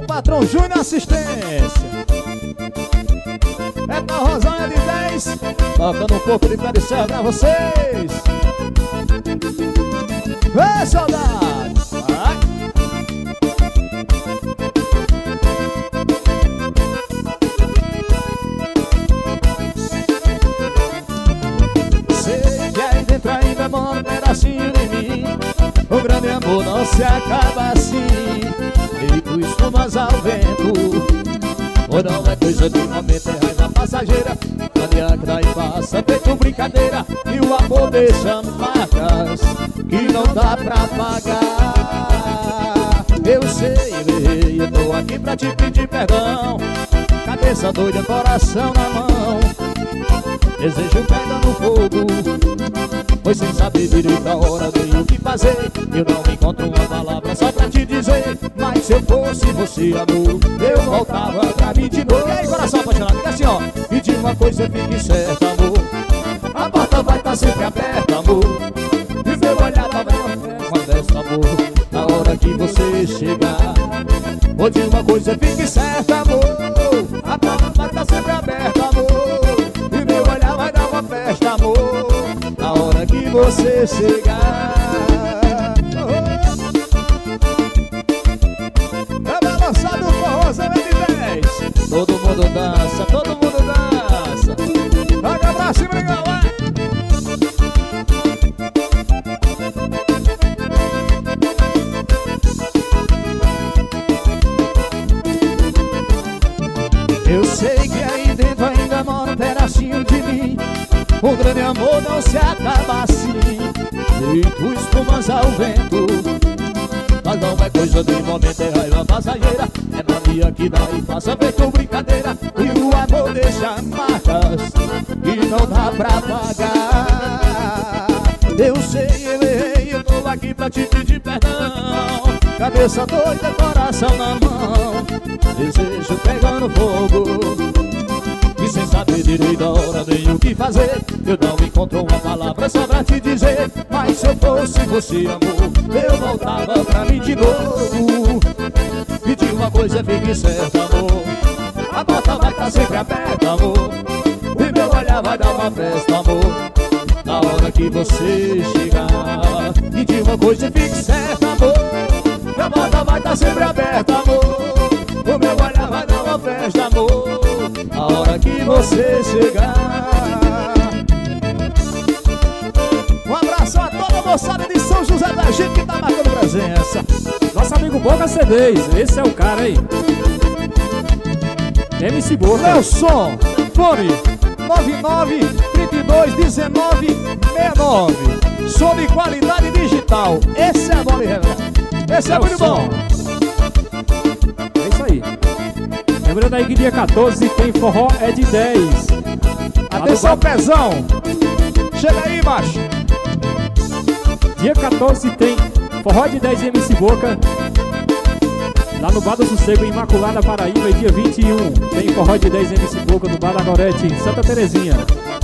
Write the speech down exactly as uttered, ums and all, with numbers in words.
patrão Júnior Assistência. É pra Rosanha de dez, tocando um pouco de pé de céu pra vocês. Vê, saudade! Vai! Sei que aí dentro ainda mora um pedacinho de mim. O grande amor não se acaba assim, feito espumas ao vento. Ou não é coisa de momento, é raiva passageira. Mania que daí passa, feito brincadeira. E o amor deixa marcas que não dá pra pagar. Eu sei, errei, eu tô aqui pra te pedir perdão. Cabeça doida, coração na mão, desejo pega no fogo, pois sem saber direito a hora nem o que fazer. Eu não encontro uma palavra só pra te dizer, mas se eu fosse você, amor, eu voltava pra mim de novo. E aí, coração apaixonado, que assim, ó. E de uma coisa fique certa, amor, a porta vai estar sempre aberta, amor. E meu olhar tá vendo uma festa, amor, na hora que você chegar. Ou de uma coisa fique certa, amor, a porta vai estar sempre aberta, amor. E meu olhar vai dar uma festa, amor, na hora que você chegar. É balançado com Rosa de dez. Todo mundo dança, todo mundo dança. Joga pra cima, legal, vai! Eu sei que aí dentro ainda mora um pedacinho de mim. O grande amor não se acaba assim, feito espumas ao vento. Mas não é coisa de momento, é raiva passageira. É mania que dá e faça feito brincadeira. E o amor deixa marcas que não dá pra pagar. Eu sei, eu errei, eu tô aqui pra te pedir perdão. Cabeça doida, coração na mão, desejo pegando fogo, e sem saber direito a hora nem o que fazer. Eu não encontro uma palavra só pra te dizer, mas se eu fosse você, amor, eu voltava pra mim de novo. E de uma coisa fique certa, amor, a porta vai estar sempre aberta, amor. E meu olhar vai dar uma festa, amor, na hora que você chegar. E de uma coisa fique certa, amor, a porta vai estar sempre aberta, amor. O meu olhar vai dar uma festa, amor, a hora que você chegar. Um abraço a toda a moçada de São José da Gente que tá marcando presença. Nosso amigo Boca C Ds, esse é o cara aí. M C Boca. Nelson, fone nove nove, três dois, um nove, seis nove. Som de qualidade digital. Esse é a bola e revela. Esse é, é muito bom. É isso aí. Lembrando aí que dia quatorze tem forró é de dez. Atenção, Pezão. Chega aí, macho. Dia quatorze tem forró de dez M C Boca, lá no Bar do Sossego, em Imaculada, Paraíba. E dia vinte e um tem forró de dez M C Boca no Bar da Gorete, em Santa Terezinha.